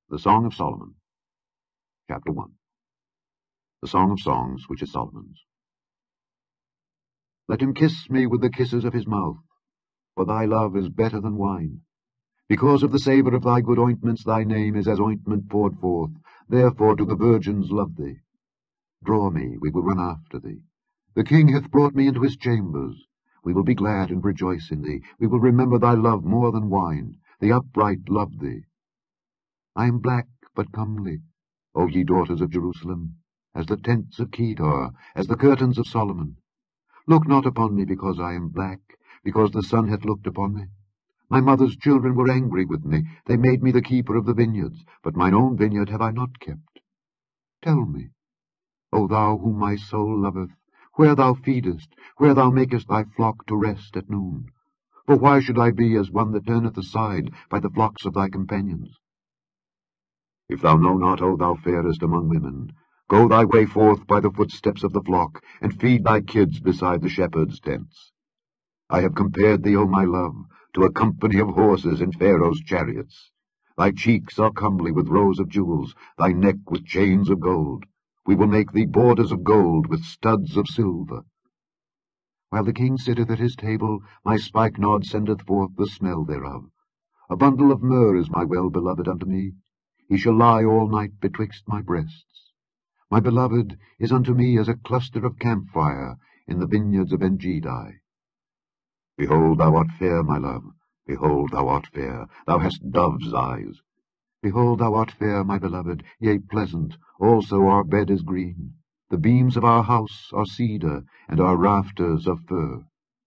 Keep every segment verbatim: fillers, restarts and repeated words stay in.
The Song of Solomon. Chapter one. The Song of Songs, which is Solomon's. Let him kiss me with the kisses of his mouth, for thy love is better than wine. Because of the savour of thy good ointments thy name is as ointment poured forth, therefore do the virgins love thee. Draw me, we will run after thee. The king hath brought me into his chambers. We will be glad and rejoice in thee. We will remember thy love more than wine. The upright love thee. I am black but comely, O ye daughters of Jerusalem, as the tents of Kedar, as the curtains of Solomon. Look not upon me because I am black, because the sun hath looked upon me. My mother's children were angry with me. They made me the keeper of the vineyards, but mine own vineyard have I not kept. Tell me, O thou whom my soul loveth, where thou feedest, where thou makest thy flock to rest at noon. For why should I be as one that turneth aside by the flocks of thy companions? If thou know not, O thou fairest among women, go thy way forth by the footsteps of the flock, and feed thy kids beside the shepherds' tents. I have compared thee, O my love, to a company of horses in Pharaoh's chariots. Thy cheeks are comely with rows of jewels, thy neck with chains of gold. We will make thee borders of gold with studs of silver. While the king sitteth at his table, my spikenard sendeth forth the smell thereof. A bundle of myrrh is my well-beloved unto me. He shall lie all night betwixt my breasts. My beloved is unto me as a cluster of camphire in the vineyards of Engedi. Behold, thou art fair, my love. Behold, thou art fair. Thou hast dove's eyes. Behold, thou art fair, my beloved, yea, pleasant. Also our bed is green. The beams of our house are cedar, and our rafters of fir.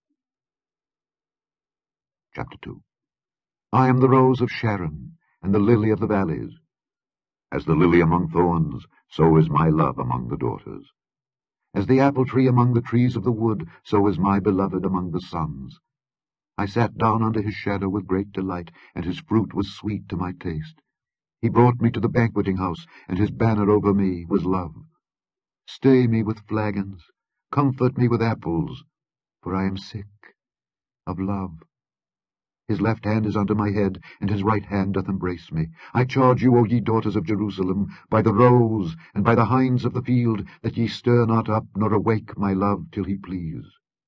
Chapter two. I am the rose of Sharon, and the lily of the valleys. As the lily among thorns, so is my love among the daughters. As the apple tree among the trees of the wood, so is my beloved among the sons. I sat down under his shadow with great delight, and his fruit was sweet to my taste. He brought me to the banqueting house, and his banner over me was love. Stay me with flagons, comfort me with apples, for I am sick of love. His left hand is under my head, and his right hand doth embrace me. I charge you, O ye daughters of Jerusalem, by the roes and by the hinds of the field, that ye stir not up nor awake my love till he please.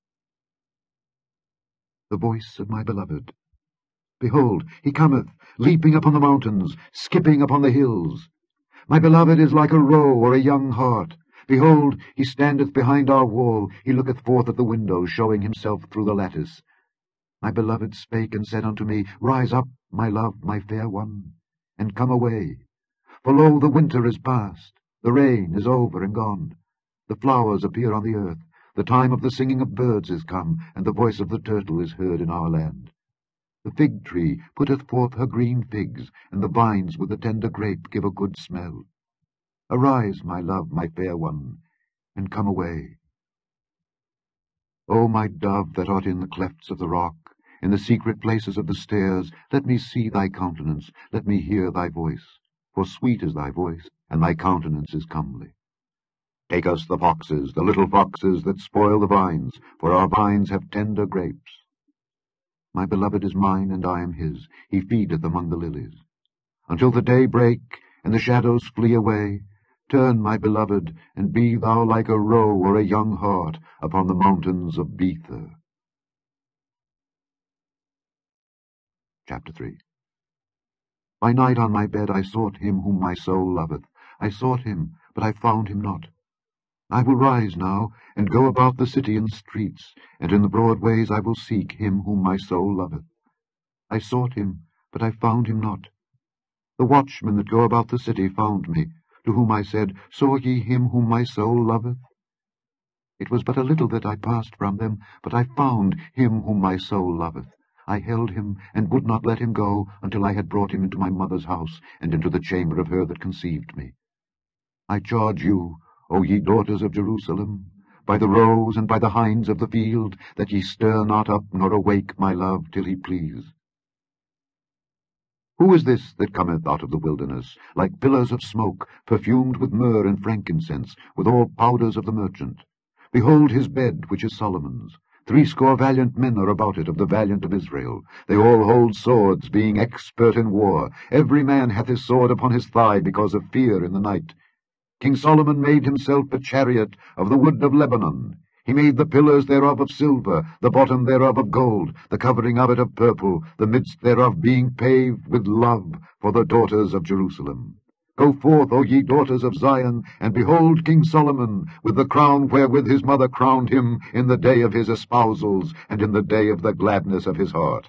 The voice of my beloved. Behold, he cometh, leaping upon the mountains, skipping upon the hills. My beloved is like a roe or a young hart. Behold, he standeth behind our wall, he looketh forth at the window, showing himself through the lattice. My beloved spake and said unto me, Rise up, my love, my fair one, and come away. For lo, the winter is past, the rain is over and gone. The flowers appear on the earth, the time of the singing of birds is come, and the voice of the turtle is heard in our land. The fig tree putteth forth her green figs, and the vines with the tender grape give a good smell. Arise, my love, my fair one, and come away. O my dove that art in the clefts of the rock, in the secret places of the stairs, let me see thy countenance, let me hear thy voice. For sweet is thy voice, and thy countenance is comely. Take us the foxes, the little foxes that spoil the vines, for our vines have tender grapes. My beloved is mine, and I am his. He feedeth among the lilies. Until the day break, and the shadows flee away, turn, my beloved, and be thou like a roe or a young hart upon the mountains of Bether. Chapter three. By night on my bed I sought him whom my soul loveth. I sought him, but I found him not. I will rise now, and go about the city and streets, and in the broad ways I will seek him whom my soul loveth. I sought him, but I found him not. The watchmen that go about the city found me, to whom I said, Saw ye him whom my soul loveth? It was but a little that I passed from them, but I found him whom my soul loveth. I held him, and would not let him go, until I had brought him into my mother's house, and into the chamber of her that conceived me. I charge you, O ye daughters of Jerusalem, by the roes and by the hinds of the field, that ye stir not up nor awake my love till he please. Who is this that cometh out of the wilderness, like pillars of smoke, perfumed with myrrh and frankincense, with all powders of the merchant? Behold his bed, which is Solomon's. Threescore valiant men are about it of the valiant of Israel. They all hold swords, being expert in war. Every man hath his sword upon his thigh because of fear in the night. King Solomon made himself a chariot of the wood of Lebanon. He made the pillars thereof of silver, the bottom thereof of gold, the covering of it of purple, the midst thereof being paved with love for the daughters of Jerusalem. Go forth, O ye daughters of Zion, and behold King Solomon, with the crown wherewith his mother crowned him in the day of his espousals, and in the day of the gladness of his heart.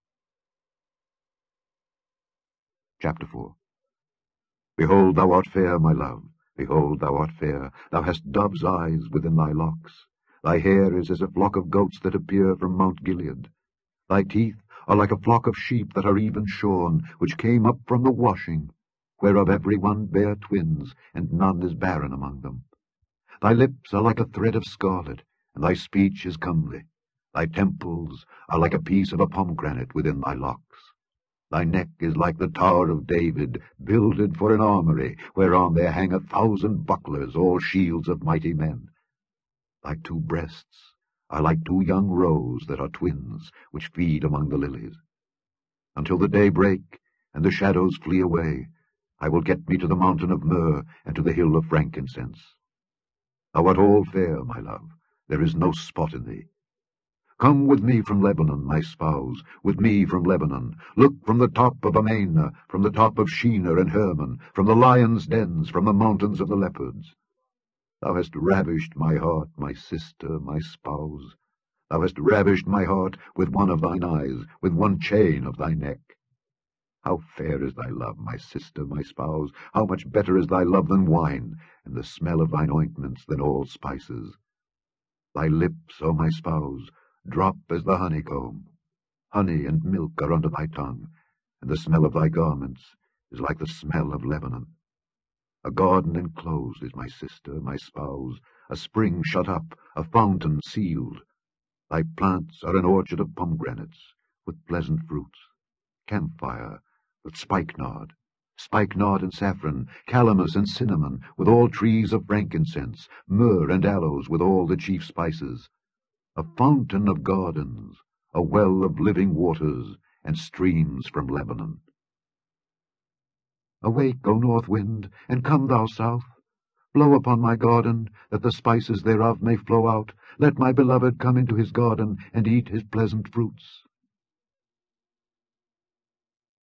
Chapter four. Behold, thou art fair, my love. Behold, thou art fair. Thou hast dove's eyes within thy locks. Thy hair is as a flock of goats that appear from Mount Gilead. Thy teeth are like a flock of sheep that are even shorn, which came up from the washing, whereof every one bare twins, and none is barren among them. Thy lips are like a thread of scarlet, and thy speech is comely. Thy temples are like a piece of a pomegranate within thy locks. Thy neck is like the tower of David, builded for an armoury, whereon there hang a thousand bucklers, all shields of mighty men. Thy two breasts are like two young roes that are twins, which feed among the lilies. Until the day break, and the shadows flee away, I will get me to the mountain of myrrh, and to the hill of frankincense. Thou art all fair, my love, there is no spot in thee. Come with me from Lebanon, my spouse, with me from Lebanon. Look from the top of Amana, from the top of Shinar and Hermon, from the lions' dens, from the mountains of the leopards. Thou hast ravished my heart, my sister, my spouse. Thou hast ravished my heart with one of thine eyes, with one chain of thy neck. How fair is thy love, my sister, my spouse! How much better is thy love than wine, and the smell of thine ointments than all spices! Thy lips, O my spouse, drop as the honeycomb. Honey and milk are under thy tongue, and the smell of thy garments is like the smell of Lebanon. A garden enclosed is my sister, my spouse, a spring shut up, a fountain sealed. Thy plants are an orchard of pomegranates, with pleasant fruits, camphire, with spikenard, spikenard and saffron, calamus and cinnamon, with all trees of frankincense, myrrh and aloes, with all the chief spices. A fountain of gardens, a well of living waters, and streams from Lebanon. Awake, O north wind, and come thou south. Blow upon my garden, that the spices thereof may flow out. Let my beloved come into his garden, and eat his pleasant fruits.